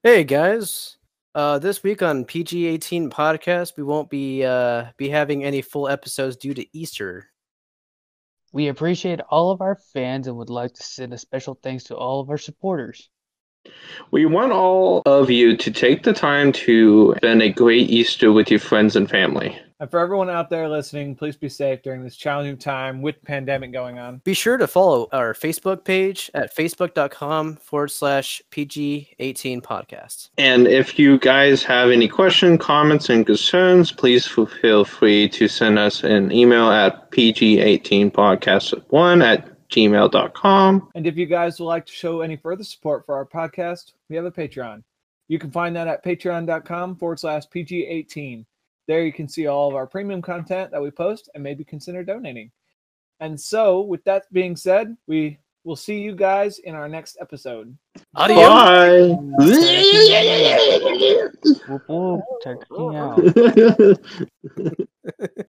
Hey guys, this week on PG-18 podcast, we won't be having any full episodes due to Easter. We appreciate all of our fans and would like to send a special thanks to all of our supporters. We want all of you to take the time to spend a great Easter with your friends and family. And for everyone out there listening, please be safe during this challenging time with the pandemic going on. Be sure to follow our Facebook page at facebook.com/PG-18 podcast. And if you guys have any questions, comments, and concerns, please feel free to send us an email at pg18podcast1@gmail.com. And if you guys would like to show any further support for our podcast, we have a Patreon. You can find that at patreon.com/PG18. There you can see all of our premium content that we post and maybe consider donating. And so, with that being said, we will see you guys in our next episode. Adios! Bye! Whoop whoop, check me out.